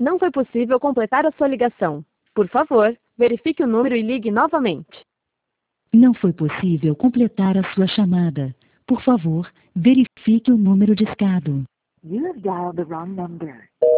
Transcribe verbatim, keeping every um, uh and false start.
Não foi possível completar a sua ligação. Por favor, verifique o número e ligue novamente. Não foi possível completar a sua chamada. Por favor, verifique o número discado. You have dialed the wrong number.